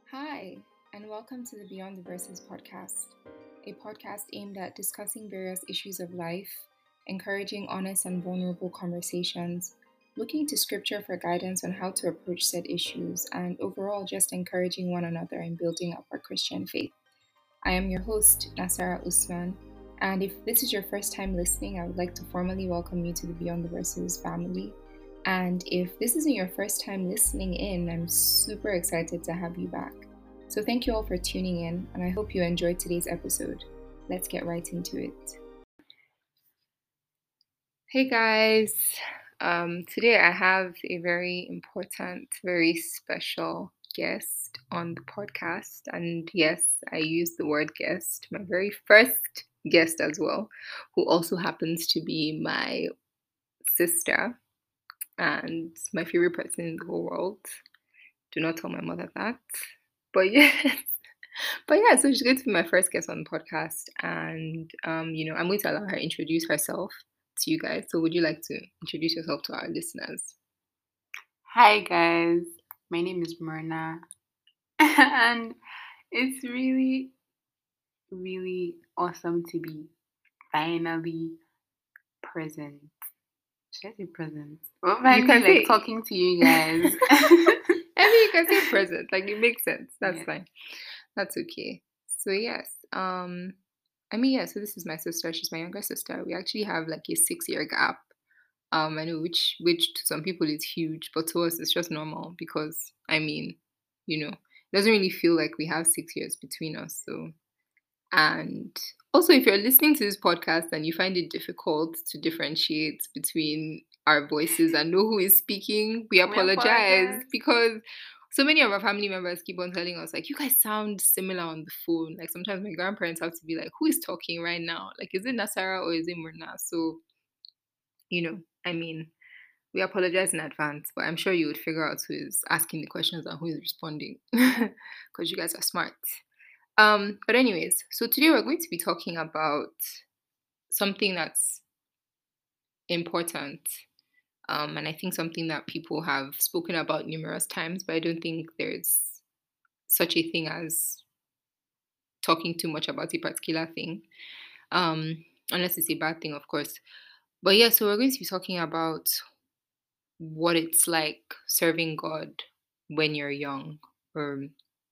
Hi, and welcome to the Beyond the Verses podcast, a podcast aimed at discussing various issues of life, encouraging honest and vulnerable conversations, looking to scripture for guidance on how to approach said issues, and overall just encouraging one another in building up our Christian faith. I am your host, Nasara Usman, and if this is your first time listening, I would like to formally welcome you to the Beyond the Verses family. And if this isn't your first time listening in, I'm super excited to have you back. So thank you all for tuning in, and I hope you enjoyed today's episode. Let's get right into it. Hey guys, today I have a very important, very special guest on the podcast. And yes, I use the word guest, my very first guest as well, who also happens to be my sister and my favorite person in the whole world. Do not tell my mother that. But yes. But yeah, so she's going to be my first guest on the podcast. And I'm going to allow her to introduce herself to you guys. So would you like to introduce yourself to our listeners? Hi guys, my name is Myrna, and it's really, really awesome to be finally present. Should I say present? Well, You can finally, say talking to you guys. I mean you can say present. Like it makes sense. That's Yeah. fine. That's okay. So yes. So this is my sister. She's my younger sister. We actually have like a 6-year gap. I know which to some people is huge, but to us it's just normal because it doesn't really feel like we have 6 years between us. So, and also if you're listening to this podcast and you find it difficult to differentiate between our voices and know who is speaking, we apologize because so many of our family members keep on telling us like you guys sound similar on the phone. Like sometimes my grandparents have to be like, who is talking right now? Like is it Nasara or is it Murna? So, you know, I mean, we apologize in advance, but I'm sure you would figure out who is asking the questions and who is responding because you guys are smart. But anyways, so today we're going to be talking about something that's important. And I think something that people have spoken about numerous times, but I don't think there's such a thing as talking too much about a particular thing. Unless it's a bad thing, of course. But yeah, so we're going to be talking about what it's like serving God when you're young, or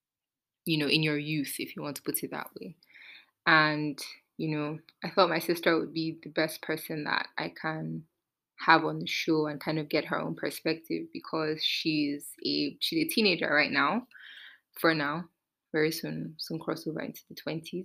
in your youth, if you want to put it that way. And I thought my sister would be the best person that I can have on the show and kind of get her own perspective because she's a teenager right now. For now, very soon crossover into the 20s.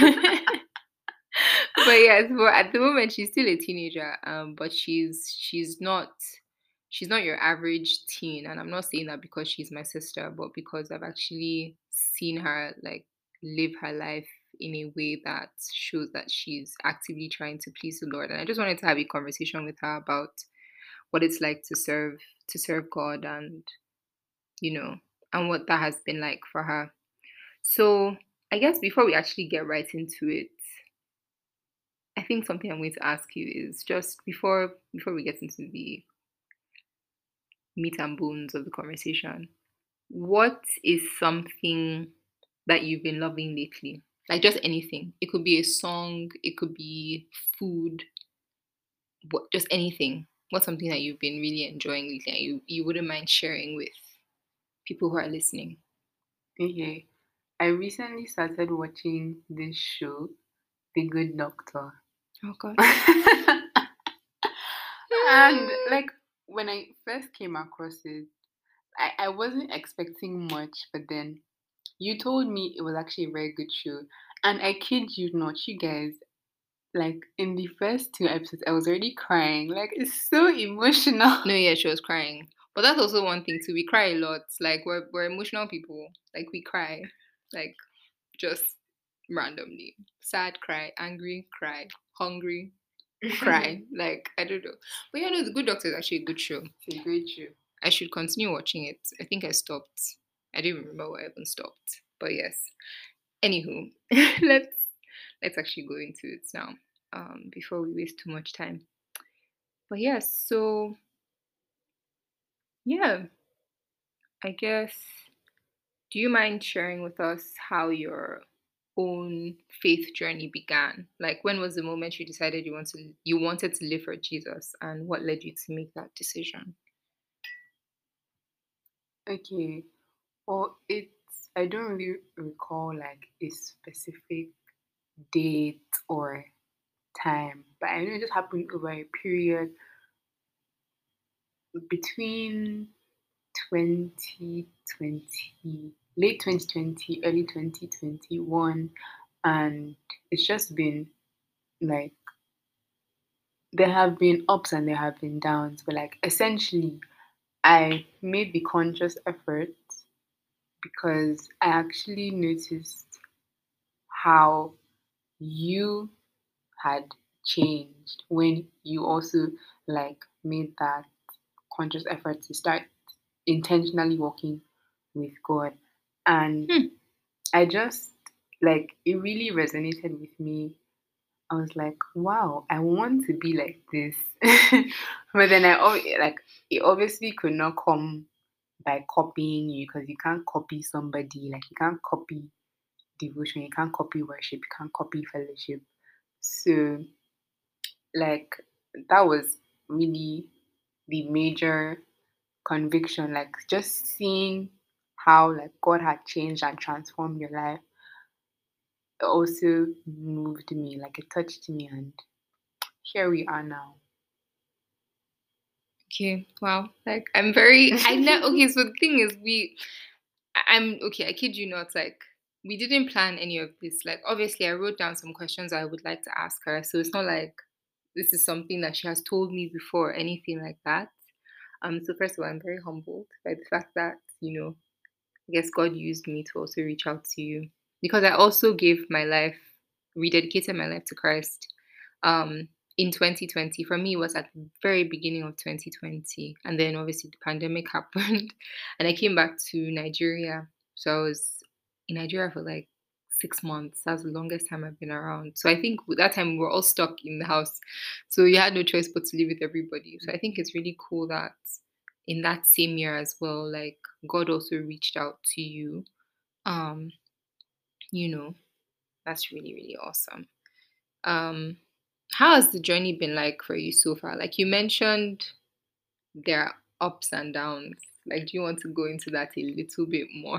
But yes, but at the moment she's still a teenager. But she's not your average teen, and I'm not saying that because she's my sister, but because I've actually seen her like live her life in a way that shows that she's actively trying to please the Lord. And I just wanted to have a conversation with her about what it's like to serve God, and you know, and what that has been like for her. So I guess before we actually get right into it, I think something I'm going to ask you is just before we get into the meat and bones of the conversation, what is something that you've been loving lately? Like just anything. It could be a song, it could be food, just anything. What's something that you've been really enjoying lately and you wouldn't mind sharing with people who are listening? Okay. I recently started watching this show, The Good Doctor. Oh God. And like when I first came across it, I wasn't expecting much, but then you told me it was actually a very good show. And I kid you not, you guys, like in the first 2 episodes, I was already crying. Like it's so emotional. No, yeah, she was crying. But that's also one thing too. We cry a lot. Like we're emotional people. Like we cry. Like just randomly. Sad cry, angry cry, hungry cry. Like I don't know. But yeah, no, The Good Doctor is actually a good show. It's a great show. I should continue watching it. I think I stopped. I didn't remember why I even stopped. But yes. Anywho, let's actually go into it now. Before we waste too much time. But yes, so yeah, I guess Do you mind sharing with us how your own faith journey began? Like when was the moment you decided you wanted to live for Jesus and what led you to make that decision? Okay. Well, I don't really recall like a specific date or time, but I know it just happened over a period between 2020, late 2020, early 2021, and it's just been like there have been ups and there have been downs, but like essentially, I made the conscious effort because I actually noticed how you had changed when you also like made that conscious effort to start intentionally working with God. And Hmm. I just like it really resonated with me. I was like, wow, I want to be like this. But then like it obviously could not come by copying you because you can't copy somebody. Like you can't copy devotion, you can't copy worship, you can't copy fellowship. So like that was really the major conviction, like just seeing how like God had changed and transformed your life also moved me, like it touched me, and here we are now. Okay. Wow. Like I'm very I know okay, so the thing is I'm okay, I kid you not, like we didn't plan any of this. Like obviously I wrote down some questions I would like to ask her. So it's not like this is something that she has told me before or anything like that. So first of all, I'm very humbled by the fact that, I guess God used me to also reach out to you because I also gave my life, rededicated my life to Christ. In 2020, for me, it was at the very beginning of 2020, and then obviously the pandemic happened, and I came back to Nigeria. So I was in Nigeria for like 6 months. That's the longest time I've been around. So I think with that time we were all stuck in the house, so you had no choice but to live with everybody. So I think it's really cool that in that same year as well, like God also reached out to you. Um, you know, that's really, really awesome. Um, how has the journey been like for you so far? Like you mentioned, there are ups and downs. Like, do you want to go into that a little bit more?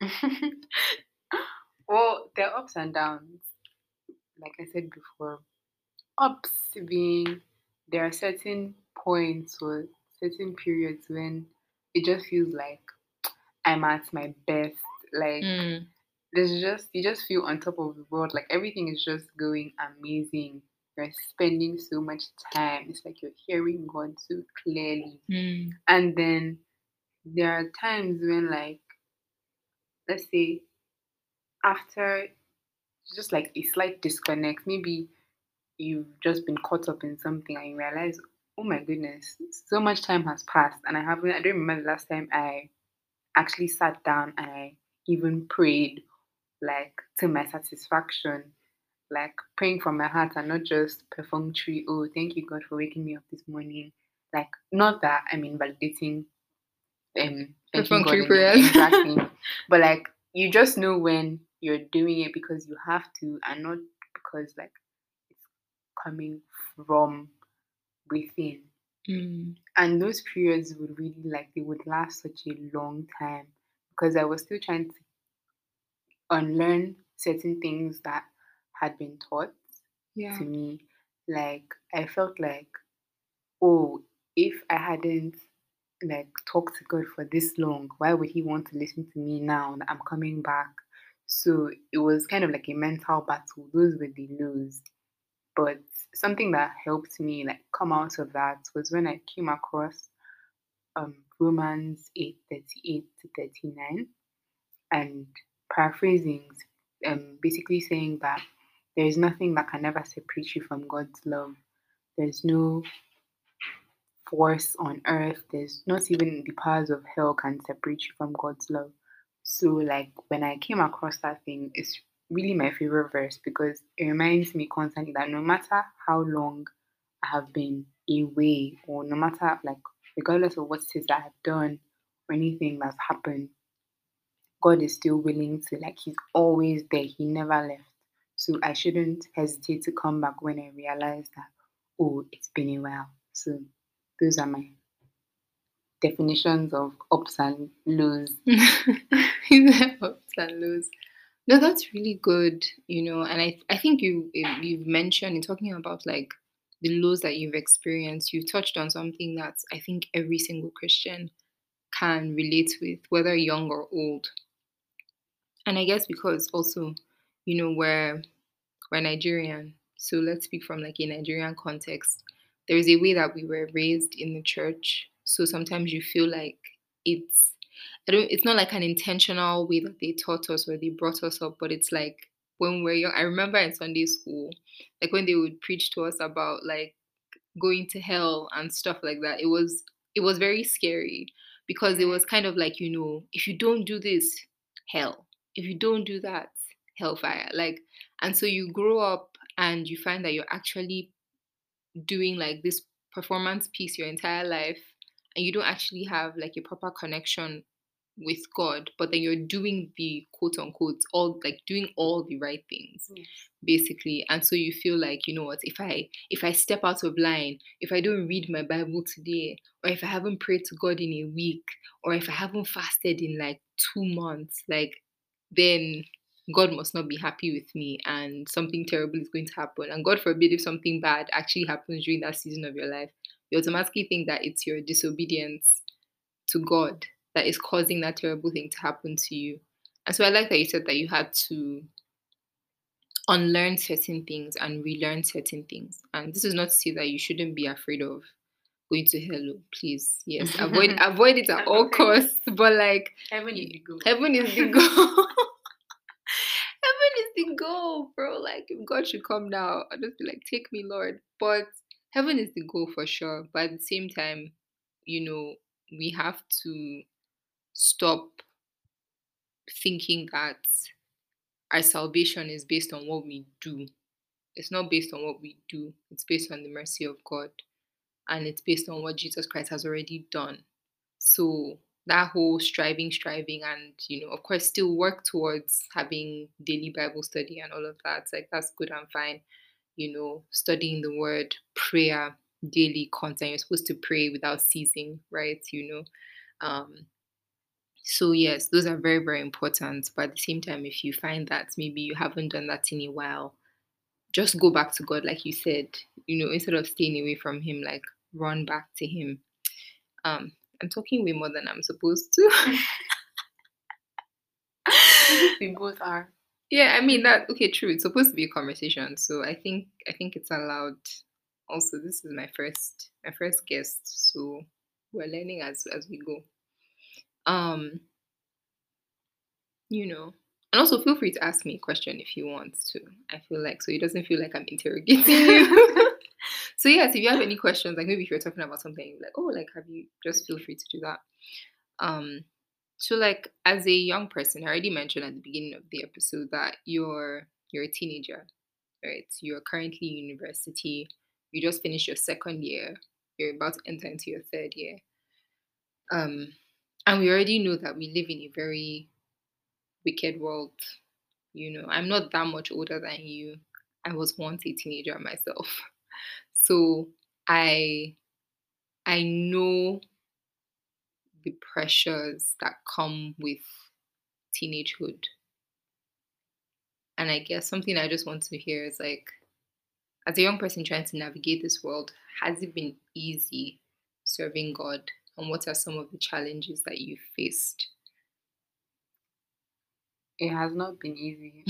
Well, there are ups and downs. Like I said before, ups being there are certain points or certain periods when it just feels like I'm at my best. Like Mm, there's just you just feel on top of the world. Like everything is just going amazing. You're spending so much time. It's like you're hearing God so clearly. mm, And then there are times when like let's say after just like a slight disconnect, maybe you've just been caught up in something and you realize, oh my goodness, so much time has passed and I don't remember the last time I actually sat down and I even prayed like to my satisfaction, like praying from my heart and not just perfunctory, oh, thank you God for waking me up this morning. Like not that I mean validating thanking God perfunctory in the prayers. exact thing, but like you just know when you're doing it because you have to and not because like it's coming from within. Mm, And those periods would really like they would last such a long time because I was still trying to unlearn certain things that had been taught yeah. to me. Like I felt like, oh, if I hadn't like talked to God for this long, why would He want to listen to me now that I'm coming back? So it was kind of like a mental battle. Those were the lows. But something that helped me like come out of that was when I came across Romans 8:38 to 39, and paraphrasing, basically saying that there is nothing that can ever separate you from God's love. There's no force on earth, there's not even the powers of hell can separate you from God's love. So, like, when I came across that thing, it's really my favorite verse because it reminds me constantly that no matter how long I have been away, or no matter, like, regardless of what it is that I've done or anything that's happened, God is still willing to, like, He's always there. He never left. So I shouldn't hesitate to come back when I realize that, oh, it's been a while. So those are my definitions of ups and lows. Ups and lows. No, that's really good, and I think you've mentioned in talking about like the lows that you've experienced, you've touched on something that I think every single Christian can relate with, whether young or old. And I guess because also, we're Nigerian, so let's speak from like a Nigerian context. There is a way that we were raised in the church, so sometimes you feel like it's I don't it's not like an intentional way that they taught us or they brought us up, but it's like when we're young. I remember in Sunday school, like when they would preach to us about like going to hell and stuff like that. It was very scary because it Yeah. was kind of like, if you don't do this, hell. If you don't do that, hellfire. Like, and so you grow up and you find that you're actually doing like this performance piece your entire life, and you don't actually have like a proper connection with God, but then you're doing the quote unquote all, like doing all the right things Yes. basically. And so you feel like, what, if I step out of line, if I don't read my Bible today, or if I haven't prayed to God in a week, or if I haven't fasted in like 2 months, like, then God must not be happy with me and something terrible is going to happen. And God forbid if something bad actually happens during that season of your life, you automatically think that it's your disobedience to God that is causing that terrible thing to happen to you. And so I like that you said that you had to unlearn certain things and relearn certain things. And this is not to say that you shouldn't be afraid of going to hell. Oh, please, yes, avoid it at all costs. But like, Heaven is the goal. heaven is the goal. Heaven is the goal, bro. Like, if God should come now, I'll just be like, take me, Lord. But heaven is the goal for sure. But at the same time, we have to stop thinking that our salvation is based on what we do. It's not based on what we do, it's based on the mercy of God, and it's based on what Jesus Christ has already done. So that whole striving, and of course, still work towards having daily Bible study and all of that. Like, that's good and fine. Studying the word, prayer, daily content. You're supposed to pray without ceasing, right? Um, so yes, those are very, very important. But at the same time, if you find that maybe you haven't done that in a while, just go back to God, like you said, instead of staying away from Him, like run back to Him. I'm talking way more than I'm supposed to. We both are. Yeah, I mean that. Okay, true. It's supposed to be a conversation, so I think it's allowed. Also, this is my first guest, so we're learning as we go. Um, you know, and also feel free to ask me a question if you want to. I feel like so it doesn't feel like I'm interrogating you. So yes, if you have any questions, like maybe if you're talking about something like, oh, like have you, just feel free to do that. Um, so like as a young person, I already mentioned at the beginning of the episode that you're a teenager, right? You're currently in university, you just finished your second year, you're about to enter into your third year. Um, and we already know that we live in a very wicked world. I'm not that much older than you. I was once a teenager myself. So I know the pressures that come with teenagehood. And I guess something I just want to hear is like, as a young person trying to navigate this world, has it been easy serving God? And what are some of the challenges that you faced? It has not been easy.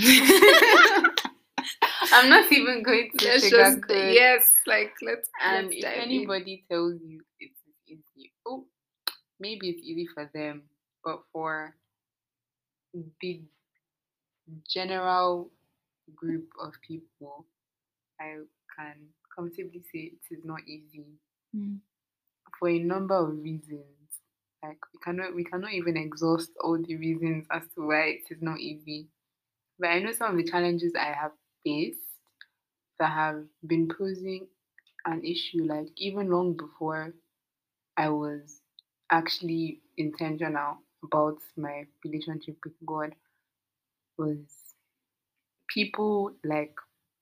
I'm not even going to Let's just sugarcoat. yes, like And let's if dive in. anybody tells you it's easy, oh, maybe it's easy for them, but for the general group of people, I can comfortably say it is not easy Mm. for a number of reasons. Like we cannot even exhaust all the reasons as to why it is not easy. But I know some of the challenges I have faced that have been posing an issue, like even long before I was actually intentional. about my relationship with God was people like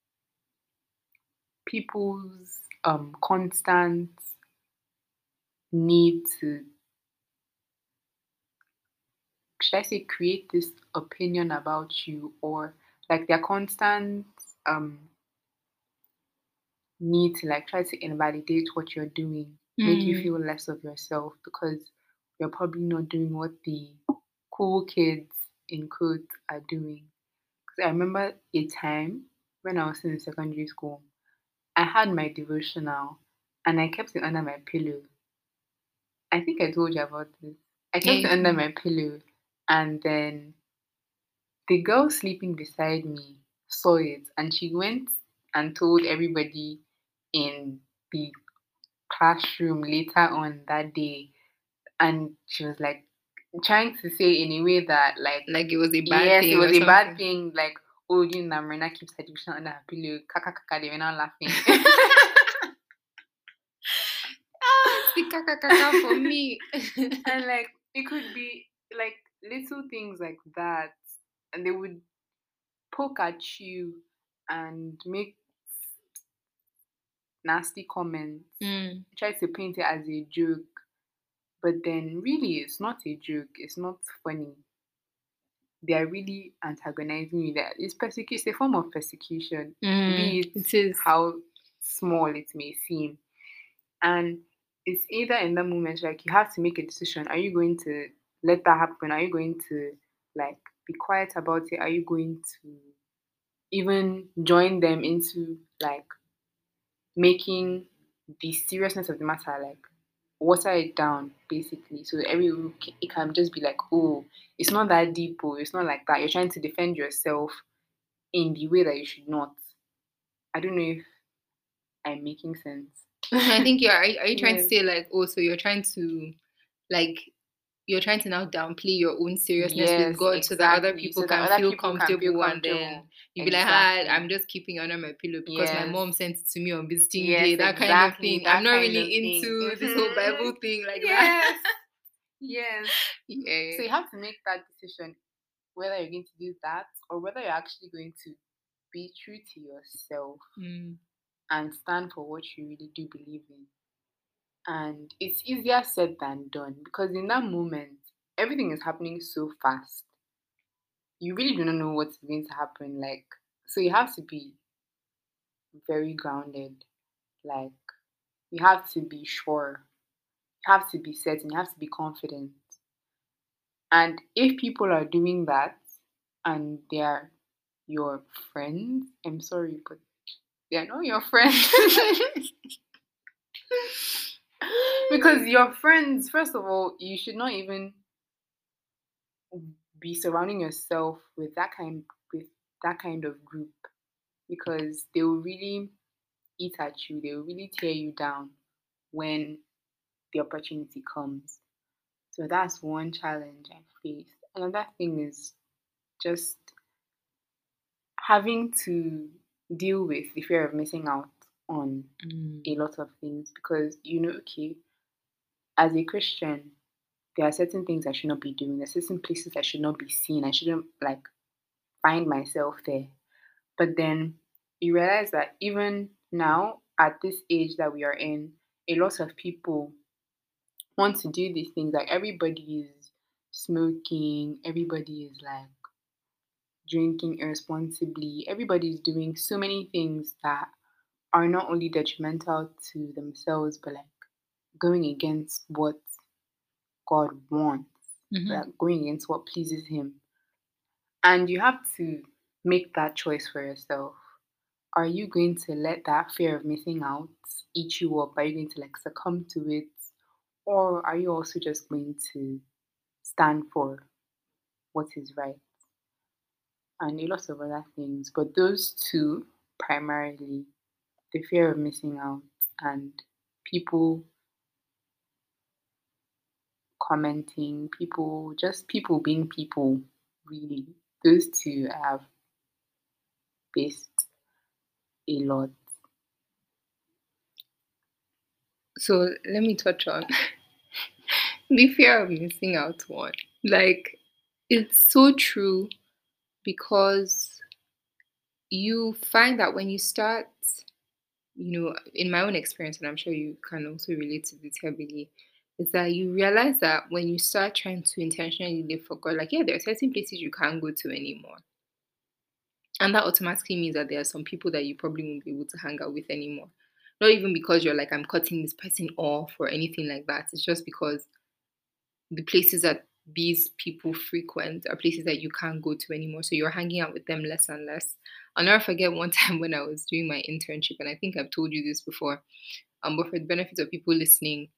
people's constant need to, should I say, create this opinion about you, or like their constant um need to like try to invalidate what you're doing, make you Mm. feel less of yourself because you're probably not doing what the cool kids in quotes are doing. Because I remember a time when I was in secondary school, I had my devotional and I kept it under my pillow. I think I told you about this. I Yeah, kept you it under told me. my pillow, and then the girl sleeping beside me saw it and she went and told everybody in the classroom later on that day. And she was like trying to say in a way that, like, Like it was a bad yes, it thing was or a bad something. thing. Like, oh, you know, Marina keeps her division under her pillow. Kaka kaka, they were not laughing. Ah, it's the kaka kaka for me. And like, it could be like little things like that. And they would poke at you and make nasty comments, Mm. try to paint it as a joke, but then really it's not a joke, it's not funny. They are really antagonizing you. That it's it's a form of persecution, Mm. be it It is. how small it may seem. And it's either in that moment, like you have to make a decision. Are you going to let that happen? Are you going to like be quiet about it? Are you going to even join them into like making the seriousness of the matter, like water it down basically, so it can just be like, oh, it's not that deep, oh, it's not like that, you're trying to defend yourself in the way that you should not. I don't know if I'm making sense. I think are you trying to Yes, say like, oh, so you're trying to like you're trying to now downplay your own seriousness with yes, God so that other exactly, people so that can other feel people can feel comfortable, and then comfortable. you be like, ah, Exactly. I'm just keeping it under my pillow because my Yes, mom sent it to me on visiting yes, day, that kind of exactly, thing. I'm that not kind of really thing. into this whole Bible thing like that. Yes, yes. So Yeah. you have to make that decision whether you're going to do that or whether you're actually going to be true to yourself Mm. and stand for what you really do believe in. And it's easier said than done because in that moment, everything is happening so fast. You really do not know what's going to happen. Like, so you have to be very grounded. Like, you have to be sure. You have to be certain. You have to be confident. And if people are doing that and they're your friends, I'm sorry, but they're not your friends. Because your friends, first of all, you should not even be surrounding yourself with that kind of group because they will really eat at you, they will really tear you down when the opportunity comes. So that's one challenge I faced. Another thing is just having to deal with the fear of missing out on a Mm. lot of things because you know, okay, as a Christian, there are certain things I should not be doing. There are certain places I should not be seen. I shouldn't like find myself there. But then you realize that even now, at this age that we are in, a lot of people want to do these things. Like everybody is smoking, everybody is like drinking irresponsibly, everybody is doing so many things that are not only detrimental to themselves, but like going against what God wants, Mhm. like going against what pleases Him. And you have to make that choice for yourself. Are you going to let that fear of missing out eat you up? Are you going to like succumb to it? Or are you also just going to stand for what is right? And a lot of other things. But those two primarily, the fear of missing out and people commenting, people being people, really. Those two I have faced a lot. So let me touch on the fear of missing out one. Like, it's so true because you find that when you start, in my own experience, and I'm sure you can also relate to this heavily, is that you realize that when you start trying to intentionally live for God, like, yeah, there are certain places you can't go to anymore. And that automatically means that there are some people that you probably won't be able to hang out with anymore. Not even because you're like, I'm cutting this person off or anything like that. It's just because the places that these people frequent are places that you can't go to anymore. So you're hanging out with them less and less. I'll never forget one time when I was doing my internship, and I think I've told you this before. But for the benefit of people listening,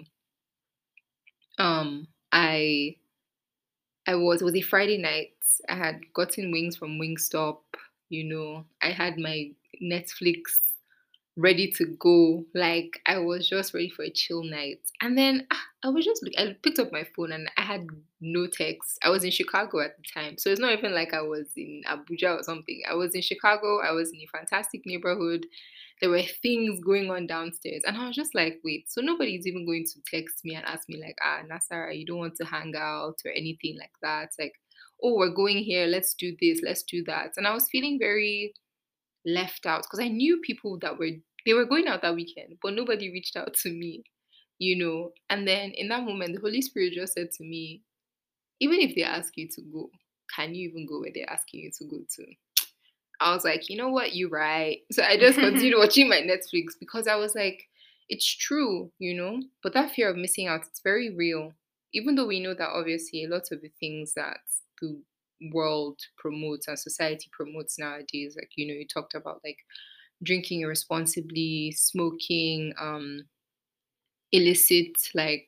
I it was a Friday night. I had gotten wings from Wingstop. I had my Netflix ready to go. Like, I was just ready for a chill night. And then I picked up my phone and I had no text. I was in Chicago at the time. So it's not even like I was in Abuja or something. I was in Chicago. I was in a fantastic neighborhood. There were things going on downstairs. And I was just like, wait, so nobody's even going to text me and ask me, like, Nasara, you don't want to hang out or anything like that. Like, oh, we're going here. Let's do this. Let's do that. And I was feeling very left out because I knew people that were going out that weekend, but nobody reached out to me. And then in that moment, the Holy Spirit just said to me, even if they ask you to go, can you even go where they're asking you to go to? I was like, you know what, you're right. So I just continued watching my Netflix because I was like, it's true. But that fear of missing out, it's very real. Even though we know that obviously a lot of the things that the world promotes and society promotes nowadays, like, you talked about like drinking irresponsibly, smoking, illicit like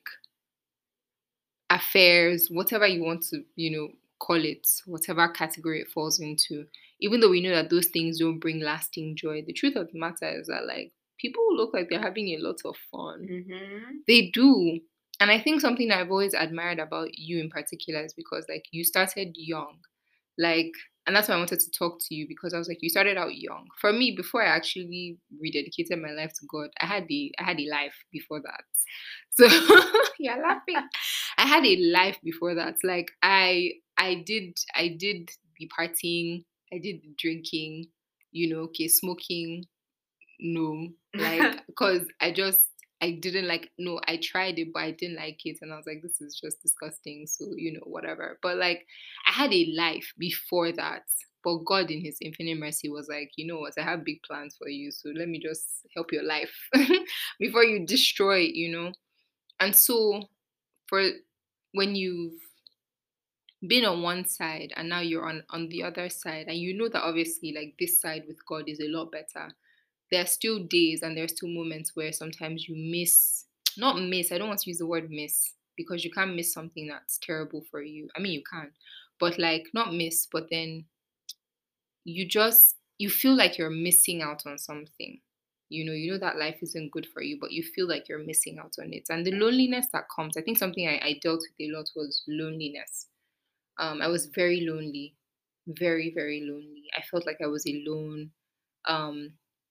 affairs, whatever you want to call it, whatever category it falls into. Even though we know that those things don't bring lasting joy, the truth of the matter is that like people look like they're having a lot of fun. Hmm. They do. And I think something that I've always admired about you in particular is because like you started young. Like, and that's why I wanted to talk to you because I was like, you started out young. For me, before I actually rededicated my life to God, I had a life before that. So you're laughing. I had a life before that. Like I did the partying, I did the drinking, okay, smoking, no, like, because I didn't like, no, I tried it, but I didn't like it. And I was like, this is just disgusting. So, whatever. But like, I had a life before that. But God, in His infinite mercy, was like, you know what? I have big plans for you. So let me just help your life before you destroy it. And so, for when you've been on one side and now you're on the other side, and you know that obviously, like, this side with God is a lot better, there are still days and there are still moments where sometimes you miss, not miss, I don't want to use the word miss because you can't miss something that's terrible for you. I mean, you can, but like, not miss, but then you feel like you're missing out on something. You know that life isn't good for you, but you feel like you're missing out on it. And the loneliness that comes, I think something I dealt with a lot was loneliness. I was very lonely, very, very lonely. I felt like I was alone. Um,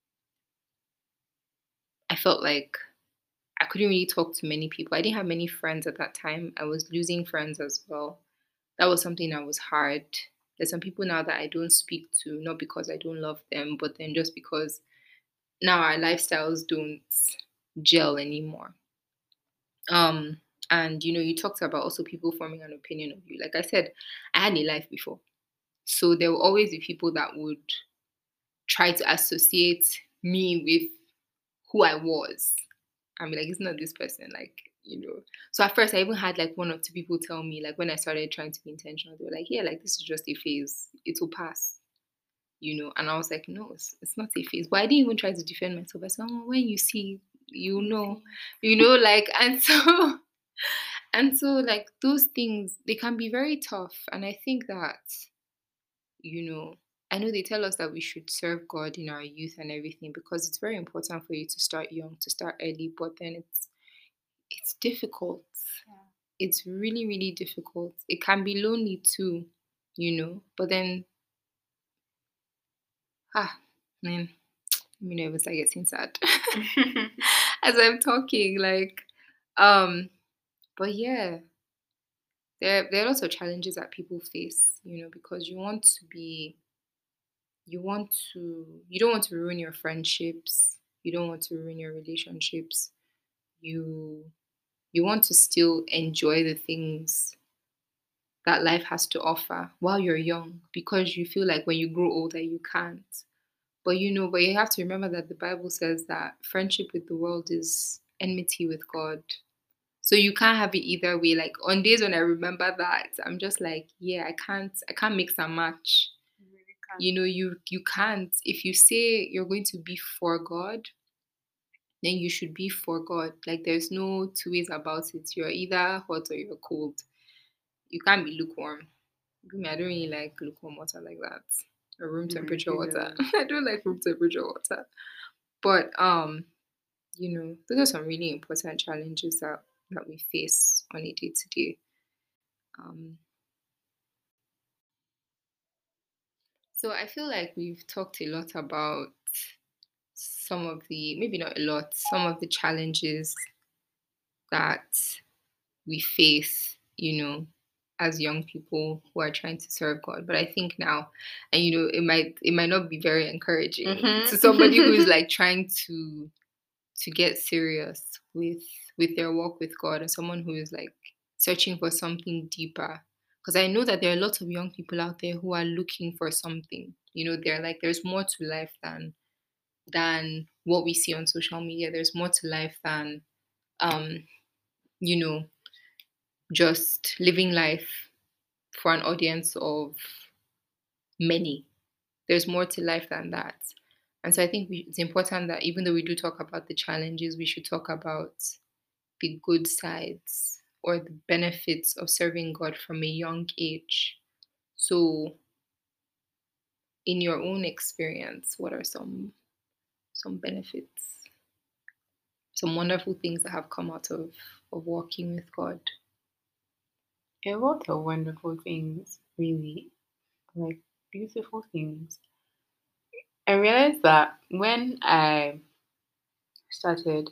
I felt like I couldn't really talk to many people. I didn't have many friends at that time. I was losing friends as well. That was something that was hard. There's some people now that I don't speak to, not because I don't love them, but then just because now our lifestyles don't gel anymore. Um, and you talked about also people forming an opinion of you. Like I said, I had a life before. So there will always be people that would try to associate me with who I was. I'm like, it's not this person, like. So at first, I even had like one or two people tell me, like, when I started trying to be intentional, they were like, yeah, like, this is just a phase, it will pass. And I was like, no, it's not a phase. But I didn't even try to defend myself. I said, oh, when you see, like, and so, and so, like, those things, they can be very tough. And I think that, you know, I know they tell us that we should serve God in our youth and everything because it's very important for you to start young, to start early, but then it's difficult. Yeah. It's really, really difficult. It can be lonely too. But then, man, it was like getting sad as I'm talking. Like, um, but yeah, there are lots of challenges that people face, because you don't want to ruin your friendships, you don't want to ruin your relationships. You you want to still enjoy the things that life has to offer while you're young because you feel like when you grow older you can't. But you have to remember that the Bible says that friendship with the world is enmity with God. So you can't have it either way. Like on days when I remember that, I'm just like, yeah, I can't mix and match. You really can't. You can't. If you say you're going to be for God, then you should be for God. Like there's no two ways about it. You're either hot or you're cold. You can't be lukewarm. Me, I don't really like lukewarm water like that. Or room temperature water. Either. I don't like room temperature water. But those are some really important challenges that we face on a day to day. Um, so I feel like we've talked a lot about some of the, maybe not a lot, some of the challenges that we face, as young people who are trying to serve God. But I think now, and it might not be very encouraging to somebody who is like trying to get serious with their walk with God, and someone who is like searching for something deeper. Because I know that there are lots of young people out there who are looking for something. They're like, there's more to life than what we see on social media. There's more to life than um, you know, just living life for an audience of many. There's more to life than that. And so I think it's important that even though we do talk about the challenges, we should talk about the good sides or the benefits of serving God from a young age. So, in your own experience, what are some benefits, some wonderful things that have come out of walking with God? A lot of wonderful things, really, like beautiful things. I realized that when I started,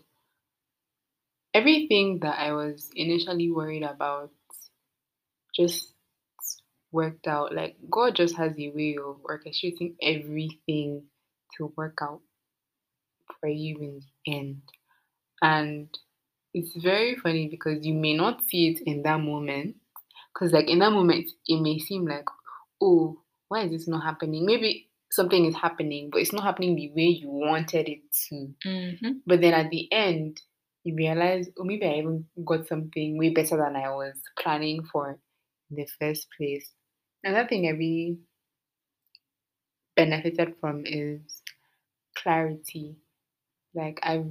everything that I was initially worried about just worked out. Like God just has a way of orchestrating everything to work out for you in the end. And it's very funny because you may not see it in that moment. Because, like, in that moment, it may seem like, oh, why is this not happening? Maybe something is happening, but it's not happening the way you wanted it to. Mm-hmm. But then at the end, you realize, oh, maybe I even got something way better than I was planning for in the first place. Another thing I really benefited from is clarity. Like, I've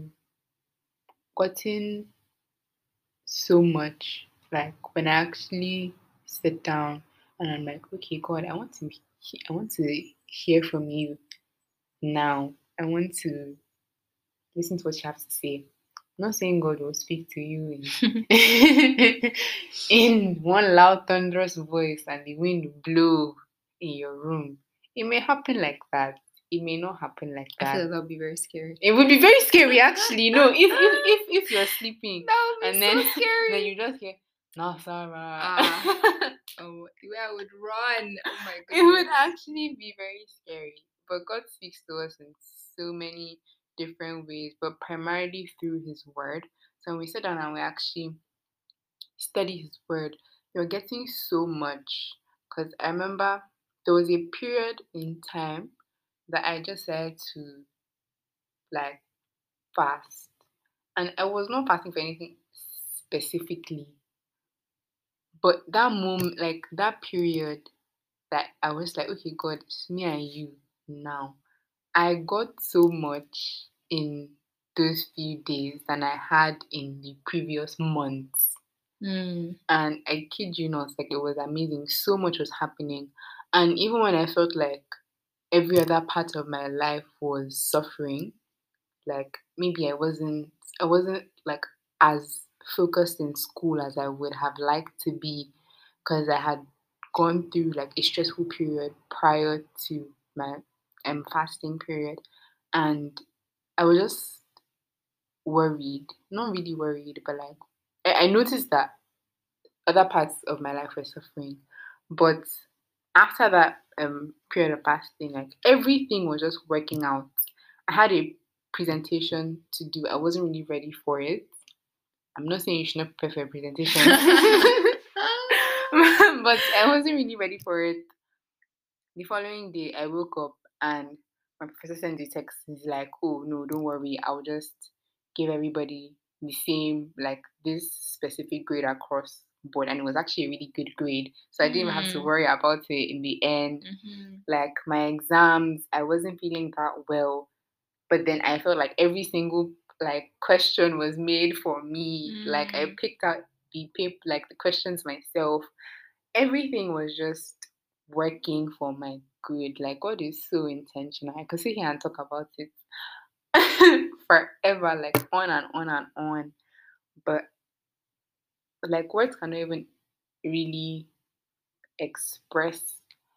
gotten so much. Like when I actually sit down and I'm like, okay, God, I want to hear from you now. I want to listen to what you have to say. I'm not saying God will speak to you in, in one loud, thunderous voice and the wind blow in your room. It may happen like that. It may not happen like I feel that. like that would be very scary. It would be very scary, actually. No, if you're sleeping That would be and so then scary. you just hear Nasara. Oh, the way I would run. Oh my It would goodness. actually be very scary. But God speaks to us in so many different ways, but primarily through His Word. So when we sit down and we actually study His Word, you're getting so much. Because I remember there was a period in time that I just said to like fast. And I was not fasting for anything specifically. But that moment, like that period that I was like, okay, God, it's me and you now. I got so much in those few days than I had in the previous months. Mm. And I kid you not, like it was amazing. So much was happening. And even when I felt like every other part of my life was suffering, like maybe I wasn't like as focused in school as I would have liked to be because I had gone through like a stressful period prior to my fasting period, and I was just worried, not really worried, but like I noticed that other parts of my life were suffering. But after that period of fasting, like everything was just working out. I had a presentation to do. I wasn't really ready for it. I'm not saying you should not prepare for a presentation, but I wasn't really ready for it. The following day, I woke up and my professor sent a text. He's like, "Oh no, don't worry. I'll just give everybody the same, like this specific grade across board." And it was actually a really good grade, so I didn't even have to Mm, worry about it in the end. mhm, Like my exams, I wasn't feeling that well, but then I felt like every single like question was made for me. Like I mm, picked out the paper, like the questions myself. Everything was just working for my good. Like God is so intentional. I could sit here and talk about it forever, like on and on and on. But like words cannot even really express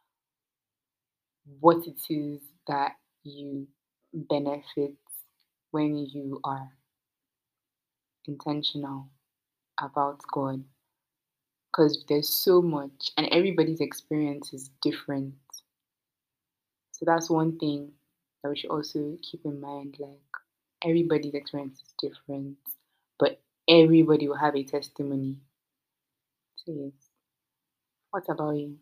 what it is that you benefit when you are intentional about God. Because there's so much, and everybody's experience is different. So that's one thing that we should also keep in mind. Like everybody's experience is different, but everybody will have a testimony. So yes. What about you?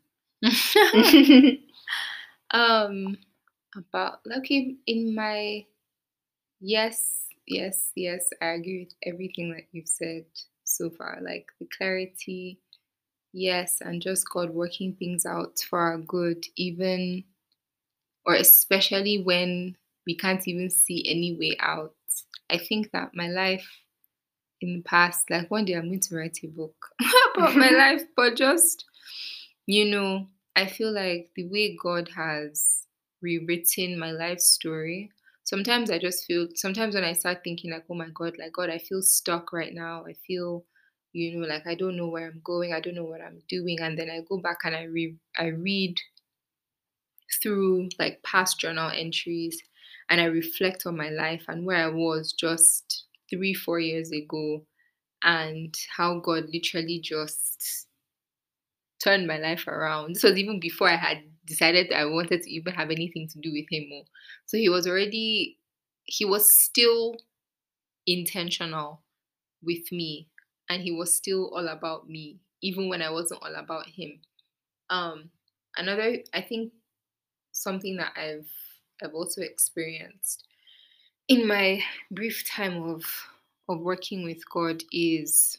um, about okay, in my yes, yes, yes, I agree with everything that you've said so far. Like the clarity, yes, and just God working things out for our good, even or especially when we can't even see any way out. I think that my life in the past, like one day I'm going to write a book about my life, but just, you know, I feel like the way God has rewritten my life story, sometimes I just feel, sometimes when I start thinking, like, oh my God, like, God, I feel stuck right now. I feel, like I don't know where I'm going. I don't know what I'm doing. And then I go back and I read through like past journal entries and I reflect on my life and where I was just 3, 4 years ago and how God literally just turned my life around. This was even before I had decided that I wanted to even have anything to do with him more. So he was still intentional with me and he was still all about me, even when I wasn't all about him. Um, Another, I think something that I've also experienced in my brief time of working with God is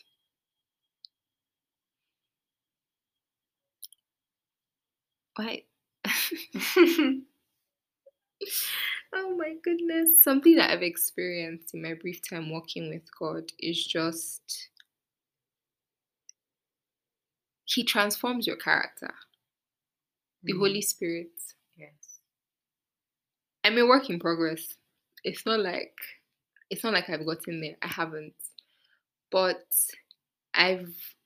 why oh my goodness. Something that I've experienced in my brief time working with God is just He transforms your character. The Holy Mm, Spirit. yes. I'm a work in progress. It's not like I've gotten there. I haven't. But I've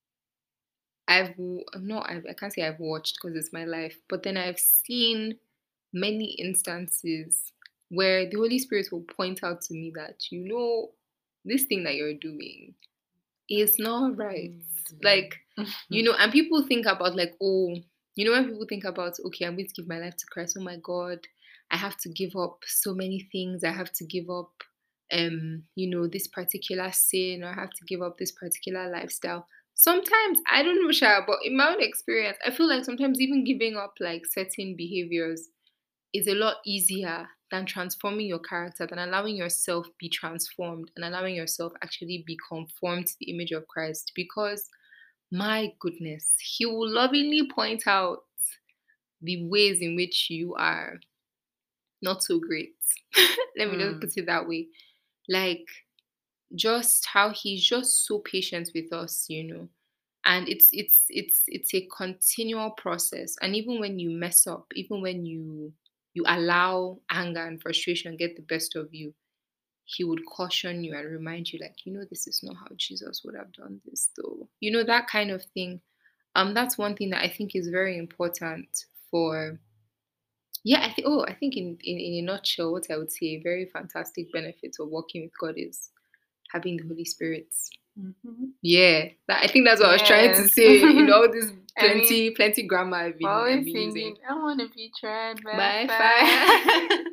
I can't say I've watched because it's my life, but then I've seen many instances where the Holy Spirit will point out to me that this thing that you're doing is not right. Mm. Like, and people think about like, oh, when people think about, okay, I'm going to give my life to Christ, oh my God, I have to give up so many things. I have to give up this particular sin, or I have to give up this particular lifestyle. Sometimes I don't know, Sha, but in my own experience, I feel like sometimes even giving up like certain behaviors is a lot easier than transforming your character, than allowing yourself be transformed and allowing yourself actually be conformed to the image of Christ. Because my goodness, He will lovingly point out the ways in which you are not so great. Let me just Mm, put it that way. Like, just how He's just so patient with us. And it's a continual process. And even when you mess up, even when you allow anger and frustration get the best of you, he would caution you and remind you, like, this is not how Jesus would have done this, though. That kind of thing. That's one thing that I think is very important for. Yeah, I think in a nutshell, what I would say a very fantastic benefit of working with God is having the Holy Spirit. Mm-hmm. Yeah, I think that's what I was trying to Yes. say. All this I mean, plenty grammar we're I've always been using. singing, I want to be tried by By fire, fire.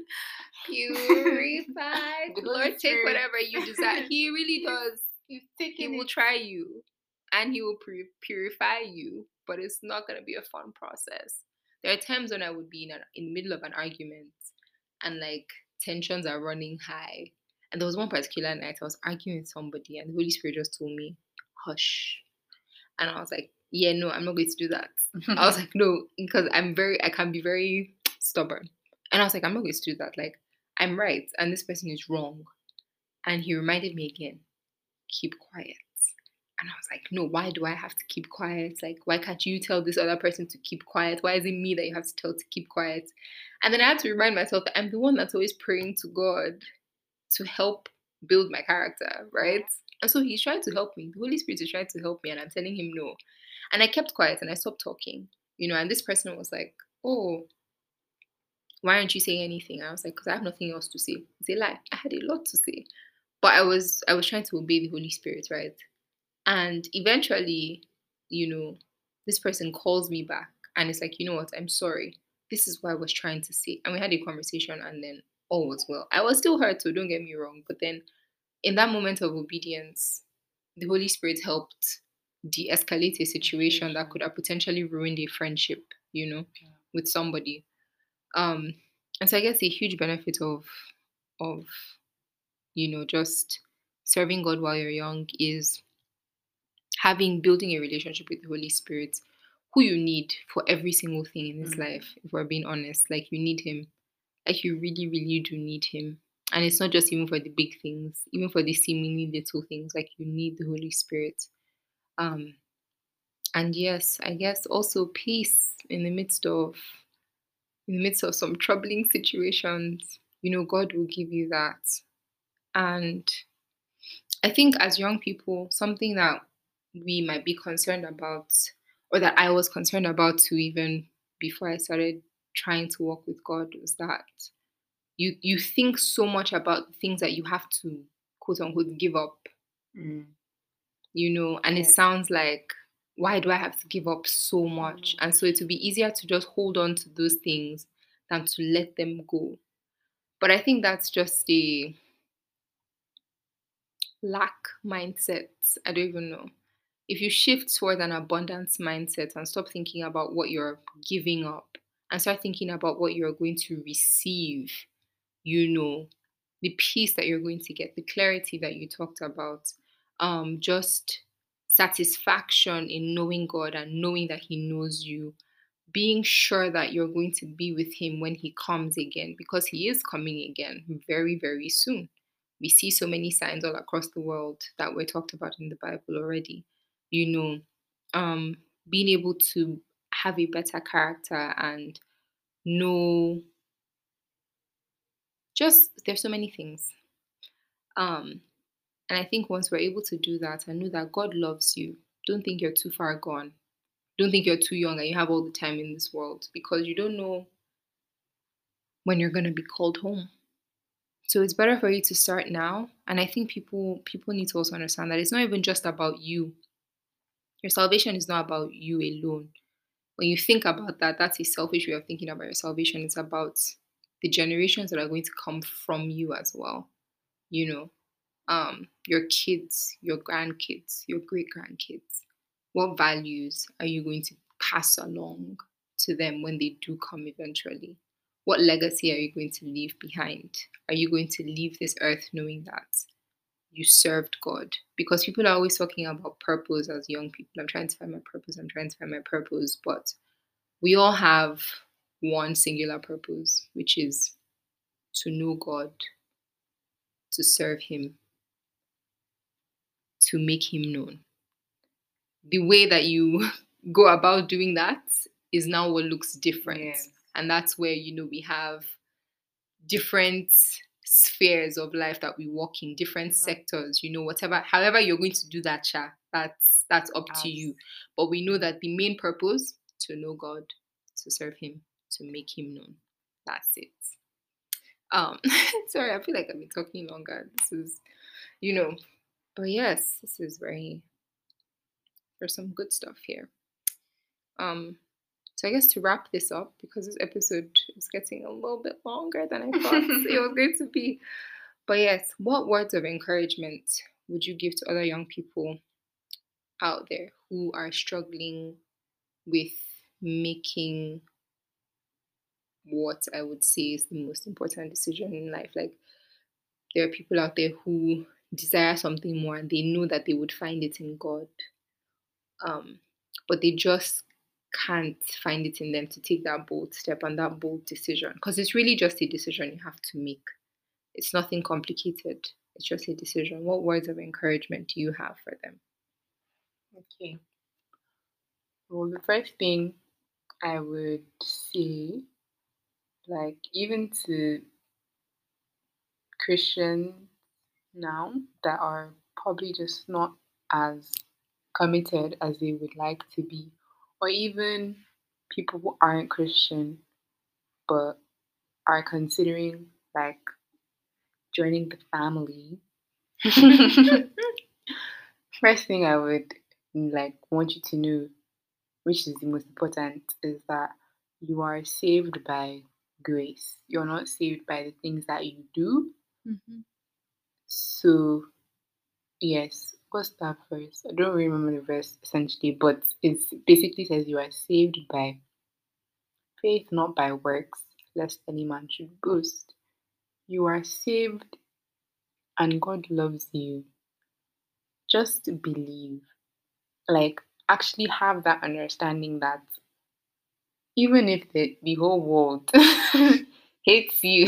purified. The Holy Lord, take Spirit. whatever you desire. He really he's, does. he's He taking will it. try you, and he will purify you. But it's not gonna be a fun process. There are times when I would be in the middle of an argument, and like tensions are running high. And there was one particular night I was arguing with somebody, and the Holy Spirit just told me, "Hush." And I was like, yeah, no, I'm not going to do that. I was like, no, because I can be very stubborn. And I was like, I'm not going to do that. Like, I'm right, and this person is wrong. And he reminded me again, keep quiet. And I was like, no, why do I have to keep quiet? Like, why can't you tell this other person to keep quiet? Why is it me that you have to tell to keep quiet? And then I had to remind myself that I'm the one that's always praying to God to help build my character, Yeah. right? And so he's trying to help me. The Holy Spirit is trying to help me, and I'm telling him no. And I kept quiet and I stopped talking, and this person was like, oh, why aren't you saying anything? I was like, because I have nothing else to say. It's a lie. I had a lot to say. But I was trying to obey the Holy Spirit, right? And eventually, you know, this person calls me back and it's like, you know what, I'm sorry. This is what I was trying to say. And we had a conversation and then all was well. I was still hurt, so don't get me wrong. But then in that moment of obedience, the Holy Spirit helped de escalate a situation that could have potentially ruined a friendship, Yeah. with somebody. Um, and so I guess a huge benefit of just serving God while you're young is building a relationship with the Holy Spirit, who you need for every single thing in this Mhm. life. If we're being honest, like you need him, like you really, really do need him. And it's not just even for the big things, even for the seemingly little things, like you need the Holy Spirit. Um, and yes, I guess also peace in the midst of some troubling situations. God will give you that. And I think as young people, something that we might be concerned about, or that I was concerned about too, even before I started trying to walk with God, was that you think so much about the things that you have to quote unquote give up, Mm. and it Yes. sounds like, why do I have to give up so much? And so it would be easier to just hold on to those things than to let them go. But I think that's just a lack mindset. I don't even know. If you shift toward an abundance mindset and stop thinking about what you're giving up and start thinking about what you're going to receive, you know, the peace that you're going to get, the clarity that you talked about, just satisfaction in knowing God and knowing that He knows you, being sure that you're going to be with Him when He comes again, because He is coming again very, very soon. We see so many signs all across the world that were talked about in the Bible already. You know, being able to have a better character and know, just there's so many things. Um, and I think once we're able to do that and know that God loves you, don't think you're too far gone. Don't think you're too young and you have all the time in this world, because you don't know when you're going to be called home. So it's better for you to start now. And I think people need to also understand that it's not even just about you. Your salvation is not about you alone. When you think about that, that's a selfish way of thinking about your salvation. It's about the generations that are going to come from you as well. You know, your kids, your grandkids, your great grandkids. What values are you going to pass along to them when they do come eventually? What legacy are you going to leave behind? Are you going to leave this earth knowing that you served God? Because people are always talking about purpose as young people. I'm trying to find my purpose. I'm trying to find my purpose. But we all have one singular purpose, which is to know God, to serve Him, to make Him known. The way that you go about doing that is now what looks different. Yes. And that's where, we have different spheres of life that we walk in, different sectors, whatever, however you're going to do that, that's up to you. But we know that the main purpose, to know God, to serve Him, to make Him known. That's it. Um, sorry, I feel like I've been talking longer. This is, you know, But yes, this is very there's some good stuff here. Um, so I guess to wrap this up, because this episode is getting a little bit longer than I thought it was going to be. But yes, what words of encouragement would you give to other young people out there who are struggling with making what I would say is the most important decision in life? Like, there are people out there who desire something more and they know that they would find it in God, um, but they just can't find it in them to take that bold step and that bold decision, because it's really just a decision you have to make. It's nothing complicated. It's just a decision. What words of encouragement do you have for them? Okay. Well, the first thing I would say, like, even to Christians now that are probably just not as committed as they would like to be, or even people who aren't Christian but are considering like joining the family. First thing I would like want you to know, which is the most important, is that you are saved by grace. You're not saved by the things that you do. Mhm. So yes, what's that verse? I don't remember the verse essentially, but it basically says you are saved by faith, not by works, lest any man should boast. You are saved and God loves you. Just believe. Like, actually have that understanding that even if the whole world hates you,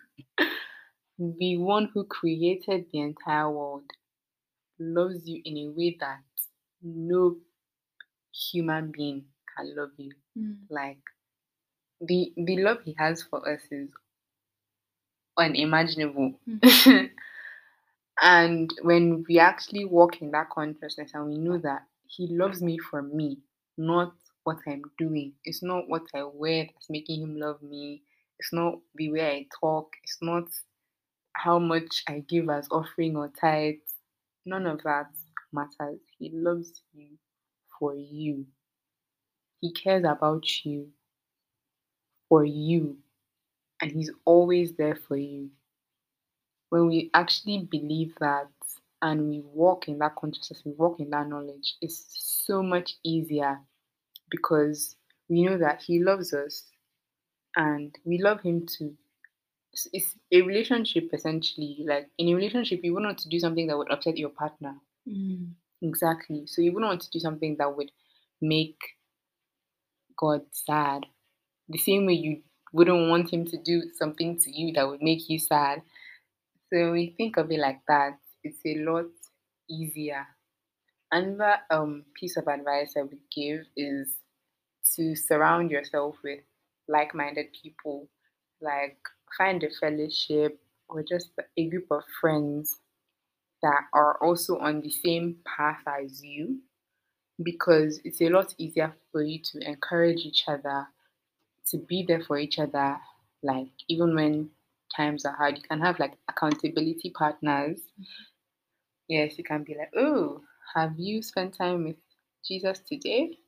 the one who created the entire world loves you in a way that no human being can love you. Mm. Like, the love he has for us is unimaginable. Mhm. And when we actually walk in that consciousness and we know that he loves me for me, not what I'm doing. It's not what I wear that's making him love me. It's not the way I talk. It's not how much I give as offering or tithe. None of that matters. He loves you for you. He cares about you for you. And he's always there for you. When we actually believe that and we walk in that consciousness, we walk in that knowledge, it's so much easier because we know that He loves us and we love Him too. It's a relationship essentially. Like in a relationship, you wouldn't want to do something that would upset your partner. Mm. Exactly. So you wouldn't want to do something that would make God sad. The same way you wouldn't want Him to do something to you that would make you sad. So when we think of it like that, it's a lot easier. Another piece of advice I would give is to surround yourself with like-minded people. Like find a fellowship or just a group of friends that are also on the same path as you, because it's a lot easier for you to encourage each other, to be there for each other. Like even when times are hard, you can have like accountability partners. Yes, you can be like, oh, have you spent time with Jesus today?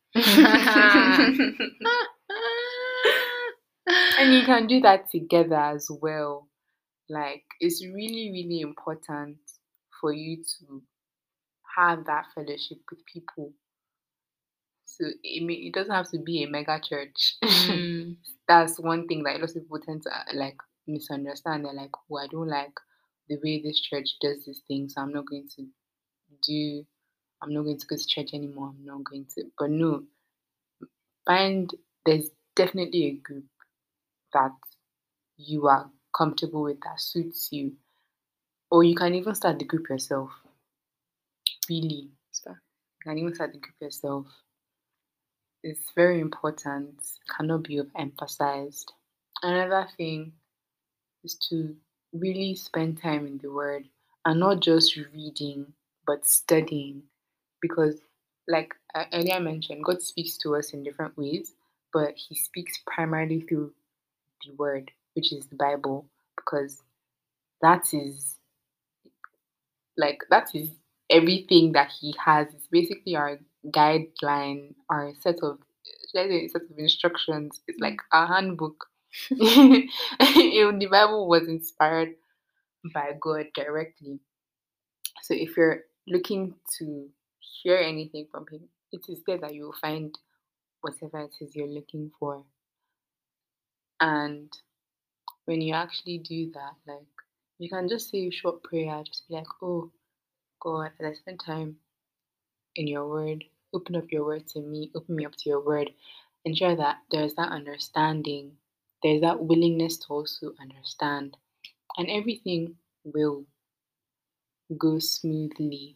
And you can do that together as well. Like, it's really, really important for you to have that fellowship with people. So it doesn't have to be a mega church. Mm. That's one thing that a lot of people tend to like misunderstand. They're like, oh, I don't like the way this church does this thing, so do I'm not going to go to church anymore. I'm not going to. But no, find there's definitely a group that you are comfortable with that suits you. Or you can even start the group yourself. Really. So, You can even start the group yourself. It's very important, cannot be overemphasized. Another thing is to really spend time in the word and not just reading but studying, because like I earlier mentioned, God speaks to us in different ways, but he speaks primarily through the word, which is the Bible, because that is that is everything that he has is basically our guideline, our set of should I say set of instructions. It's like Mm. a handbook. The Bible was inspired by God directly. So if you're looking to hear anything from him, it is there that you will find whatever it is you're looking for. And when you actually do that, like you can just say a short prayer, just be like, oh God, as I spend time in your word, open up your word to me, open me up to your word. Ensure that there's that understanding, there's that willingness to also understand, and everything will go smoothly.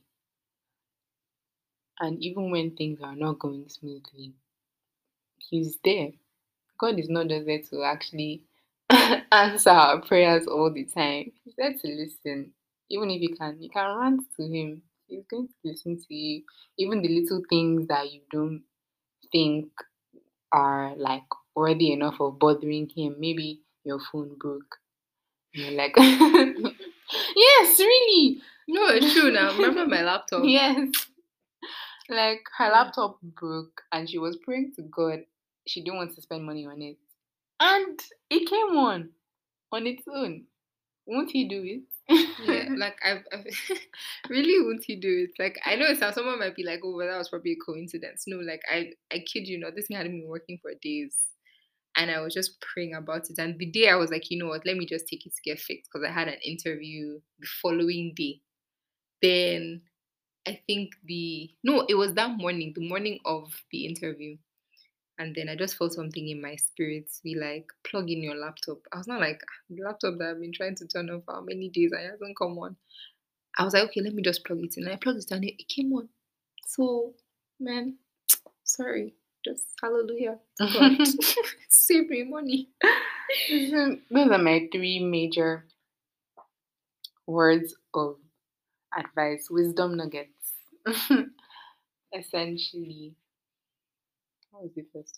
And even when things are not going smoothly, He's there. God is not just there to actually answer our prayers all the time. He's there to listen. Even if you can rant to Him. He's going to listen to you. Even the little things that you don't think are like worthy enough of bothering Him. Maybe your phone broke. And you're like, yes, really. No, it's true now. Remember my laptop? Yes. Like her Yeah. laptop broke and she was praying to God. She didn't want to spend money on it. And it came on its own. Won't he do Yeah, it? like I've really won't he do it? Like I know it's someone might be like, oh, well, that was probably a coincidence. No, like I kid you not, this thing hadn't been working for days, and I was just praying about it. And the day I was like, you know what, let me just take it to get fixed because I had an interview the following day. Then I think the no, it was that morning, the morning of the interview. And then I just felt something in my spirit be like, plug in your laptop. I was not like, "Ah, the laptop that I've been trying to turn off for how many days and it hasn't come on." I was like, okay, let me just plug it in. I plugged it in and it came on. So, man, sorry. Just hallelujah to God. Save me money. So those are my three major words of advice, wisdom nuggets. Essentially, what was the first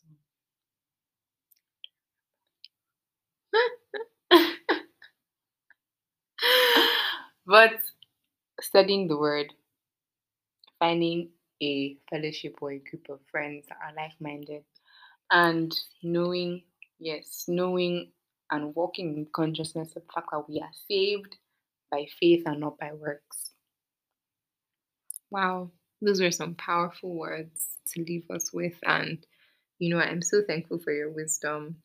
one? But studying the word, finding a fellowship or a group of friends that are like minded, and knowing, yes, knowing and walking in consciousness of the fact that we are saved by faith and not by works. Wow. Those were some powerful words to leave us with. And, I'm so thankful for your wisdom,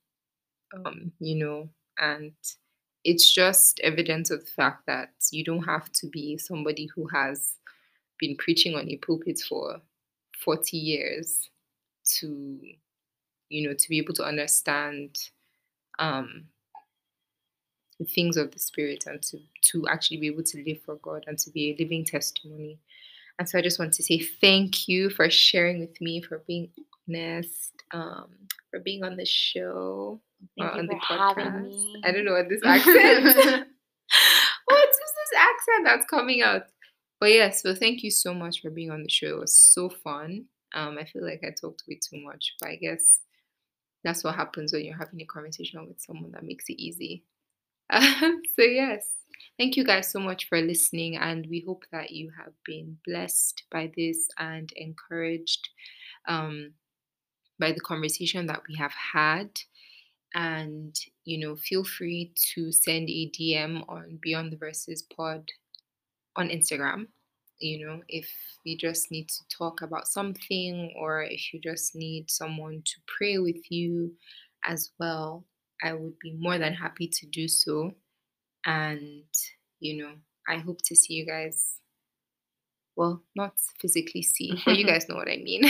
and it's just evidence of the fact that you don't have to be somebody who has been preaching on a pulpit for 40 years to to be able to understand um the things of the spirit and to actually be able to live for God and to be a living testimony. And so I just want to say thank you for sharing with me, for being honest, for being on the show, Thank you on for the having podcast. I don't me. know what this accent. What is this accent that's coming out? But yes, so thank you so much for being on the show. It was so fun. I feel like I talked way too much, but I guess that's what happens when you're having a conversation with someone that makes it easy. So, yes, thank you guys so much for listening. And we hope that you have been blessed by this and encouraged um, by the conversation that we have had. And, feel free to send a DM on Beyond the Verses Pod on Instagram. If you just need to talk about something or if you just need someone to pray with you as well, I would be more than happy to do so. And, you know, I hope to see you guys. Well, not physically see, but you guys know what I mean.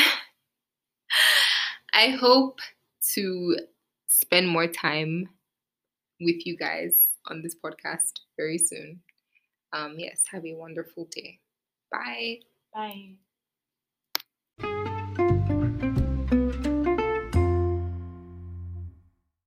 I hope to spend more time with you guys on this podcast very soon. Yes, have a wonderful day. Bye. Bye.